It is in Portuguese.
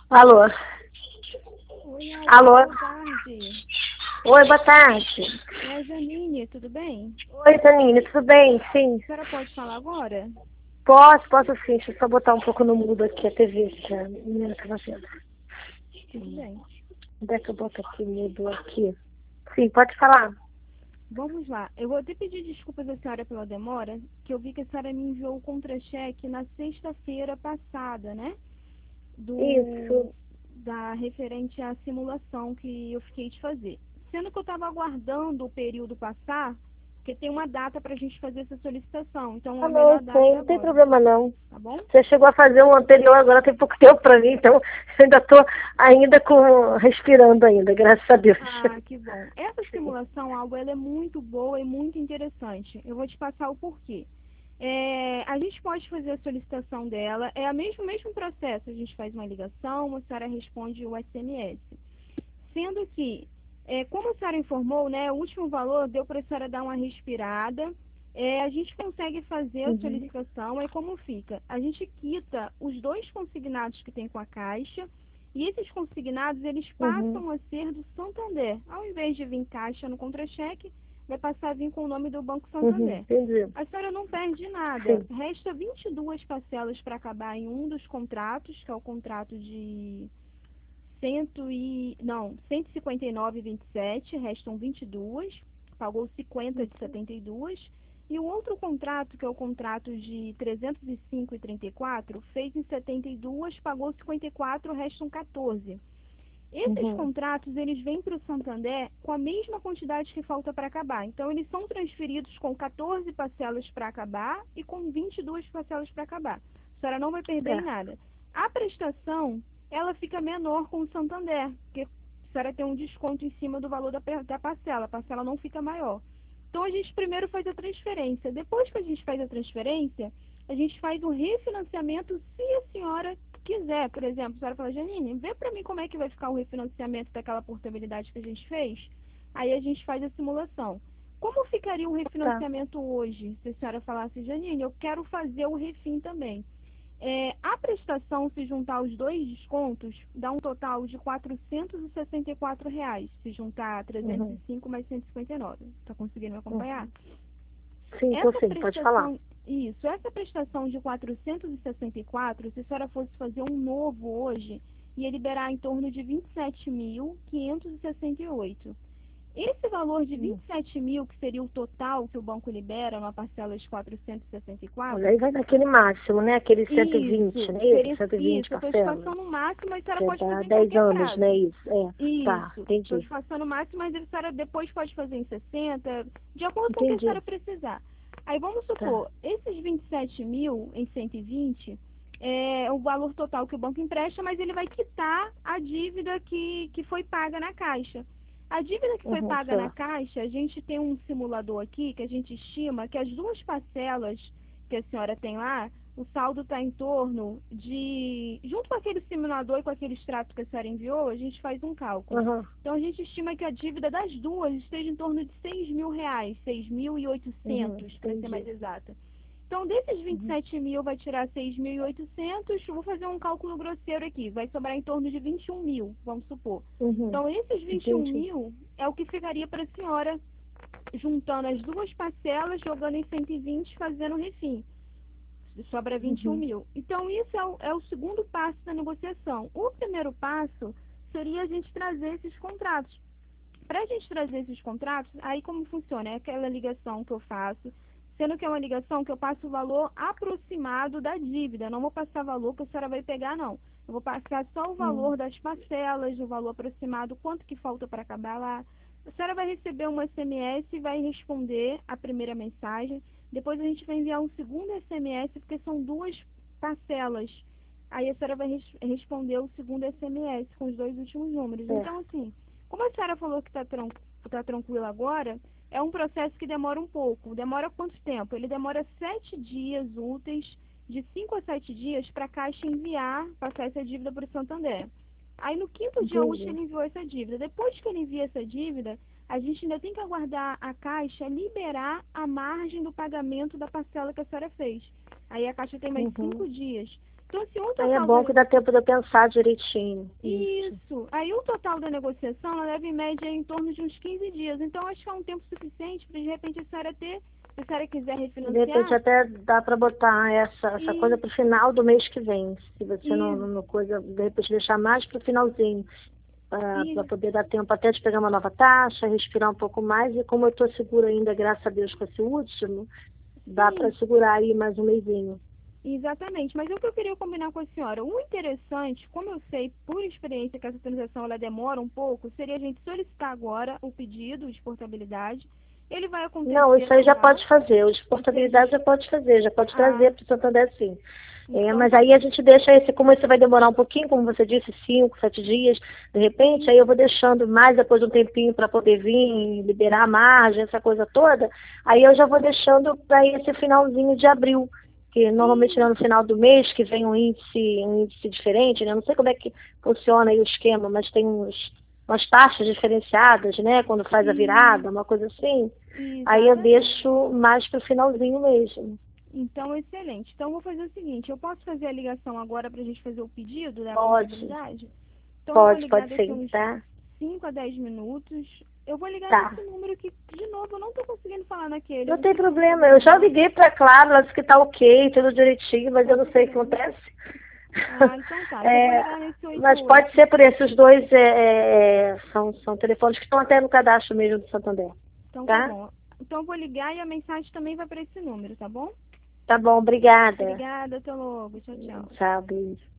Alô? Oi, Alba, Alô? boa tarde. Oi, boa tarde. É a Janine, tudo bem? Oi, Janine, tudo bem? Sim. A senhora pode falar agora? Posso sim. Deixa eu só botar um pouco no mudo aqui a TV, que a menina tá vendo. Tudo bem. Onde é que eu boto aqui, mudo aqui? Sim, pode falar. Vamos lá. Eu vou até pedir desculpas à senhora pela demora, que eu vi que a senhora me enviou o contra-cheque na sexta-feira passada, né? Isso. Da referente à simulação que eu fiquei de fazer. Sendo que eu estava aguardando o período passar, porque tem uma data para a gente fazer essa solicitação. Então, Ah, a não, melhor data sei, é não tem agora, problema não. tá bom? Você chegou a fazer um anterior, agora tem pouco tempo pra mim, então eu ainda tô respirando ainda, graças a Deus. Ah, que bom. Essa simulação, Alba, ela é muito boa e muito interessante. Eu vou te passar o porquê. A gente pode fazer a solicitação dela, é o mesmo processo. A gente faz uma ligação, a senhora responde o SMS. Sendo que, como a senhora informou, né, o último valor deu para a senhora dar uma respirada, a gente consegue fazer a Uhum. solicitação, aí como fica? A gente quita os dois consignados que tem com a Caixa, e esses consignados, eles Uhum. passam a ser do Santander. Ao invés de vir Caixa no contra-cheque, vai passar a vir com o nome do Banco Uhum. Santander. Entendi. A senhora não perde nada. Sim. Resta 22 parcelas para acabar em um dos contratos, que é o contrato de 159,27, restam 22, pagou 50 de 72, e o outro contrato, que é o contrato de 305,34, fez em 72, pagou 54, restam 14. Esses Uhum. contratos, eles vêm para o Santander com a mesma quantidade que falta para acabar. Então, eles são transferidos com 14 parcelas para acabar e com 22 parcelas para acabar. A senhora não vai perder em Tá. nada. A prestação, ela fica menor com o Santander, porque a senhora tem um desconto em cima do valor da parcela. A parcela não fica maior. Então, a gente primeiro faz a transferência. Depois que a gente faz a transferência, a gente faz o refinanciamento se a senhora quiser. Por exemplo, a senhora fala, Janine, vê para mim como é que vai ficar o refinanciamento daquela portabilidade que a gente fez. Aí a gente faz a simulação. Como ficaria o Tá. refinanciamento hoje? Se a senhora falasse, Janine, eu quero fazer o refim também. A prestação, se juntar os dois descontos, dá um total de R$ 464, se juntar Uhum. 305 mais 159. Está conseguindo me acompanhar? Uhum. Sim, tô Essa sim, pode falar. prestação, isso, essa prestação de 464, se a senhora fosse fazer um novo hoje, ia liberar em torno de 27.568. Esse valor de Hum. 27 mil, que seria o total que o banco libera numa parcela de Olha, 464, aí vai naquele máximo, né? Aquele 120, isso, né? Isso, seria 120 isso, eu estou te parcelas. passando o máximo, mas a senhora Que é pode dar fazer em 10 qualquer anos, né? prazo. Isso, é. Tá, Isso, estou entendi. te passando o máximo, mas a senhora depois pode fazer em 60, de acordo com o que a Entendi. senhora precisar. Aí vamos Tá. supor, esses 27 mil em 120 é o valor total que o banco empresta, mas ele vai quitar a dívida que foi paga na Caixa. A dívida que foi Uhum, paga na certo. Caixa, a gente tem um simulador aqui que a gente estima que as duas parcelas que a senhora tem lá, o saldo está em torno de, junto com aquele simulador e com aquele extrato que a senhora enviou, a gente faz um cálculo. Uhum. Então, a gente estima que a dívida das duas esteja em torno de R$ 6.000, Uhum, 6.800, para ser mais entendi. exata. Então, desses Uhum. 27 mil, vai tirar 6.800, vou fazer um cálculo grosseiro aqui, vai sobrar em torno de 21 mil, vamos supor. Uhum. Então, esses 21 Entendi. mil é o que ficaria para a senhora, juntando as duas parcelas, jogando em 120, fazendo o refim. Sobra 21 Uhum. mil. Então, isso é o segundo passo da negociação. O primeiro passo seria a gente trazer esses contratos. Para a gente trazer esses contratos, aí como funciona? É aquela ligação que eu faço, sendo que é uma ligação que eu passo o valor aproximado da dívida. Eu não vou passar valor que a senhora vai pegar, não. Eu vou passar só o Uhum. valor das parcelas, o valor aproximado, quanto que falta para acabar lá. A senhora vai receber um SMS e vai responder a primeira mensagem. Depois a gente vai enviar um segundo SMS, porque são duas parcelas. Aí a senhora vai responder o segundo SMS com os dois últimos números. Então, Certo. assim, como a senhora falou que tá tranquila agora, é um processo que demora um pouco. Demora quanto tempo? Ele demora 7 dias úteis, de 5 a 7 dias, para a Caixa enviar, passar essa dívida para o Santander. Aí no quinto dia útil Entendi. ele enviou essa dívida. Depois que ele envia essa dívida, a gente ainda tem que aguardar a Caixa liberar a margem do pagamento da parcela que a senhora fez. Aí a Caixa tem mais Uhum. 5 dias. Então, assim, um Aí é total bom que dá tempo de eu pensar direitinho. Isso. Aí o total da negociação, ela leva em média em torno de uns 15 dias. Então, acho que é um tempo suficiente para, de repente, a senhora ter, se a senhora quiser De repente refinanciar, até dá para botar essa coisa e, para o final do mês que vem. Se você e, não coisa, de repente deixar mais para o finalzinho, para e poder dar tempo até de pegar uma nova taxa, respirar um pouco mais. E como eu estou segura ainda, graças a Deus, com esse último, dá para sim, segurar aí mais um mesinho. exatamente. Mas o que eu queria combinar com a senhora, o interessante, como eu sei por experiência que essa transação ela demora um pouco, seria a gente solicitar agora o pedido de portabilidade. Ele vai Não, acontecer isso aí já lá, pode fazer. Os isso aí portabilidade já pode fazer, já pode ah, trazer para o Santander sim. então Mas tá aí a bom. gente deixa esse, como esse vai demorar um pouquinho, como você disse, 5, 7 dias, de repente, aí eu vou deixando mais depois de um tempinho para poder vir, liberar a margem, essa coisa toda, aí eu já vou deixando para esse finalzinho de abril, que normalmente E, no final do mês que vem um índice diferente, né? Eu não sei como é que funciona aí o esquema, mas tem umas taxas diferenciadas, né? Quando faz a e virada, uma coisa assim. Aí eu exatamente. deixo mais para o finalzinho mesmo. Então, excelente. Então, eu vou fazer o seguinte, eu posso fazer a ligação agora para a gente fazer o pedido da Pode, portabilidade? Então, eu vou pode, ligar pode daqui a sim, uns tá? 5 a 10 minutos. Eu vou ligar Tá. nesse número que, de novo, eu não estou conseguindo falar naquele. Eu Não não tem sei se é um problema. Eu problema já meu. liguei pra Clara, ela disse que tá ok, tudo direitinho, mas Tá eu não tudo sei o que bem. acontece. Ah, então tá. Então, eu vou É, ligar nesse mas pode 88. ser por esses dois, são telefones que estão até no cadastro mesmo do Santander, Então, tá tá? bom. Então, eu vou ligar e a mensagem também vai para esse número, tá bom? Tá bom, obrigada. Obrigada, até logo. Tchau, tchau. Tchau, beijo.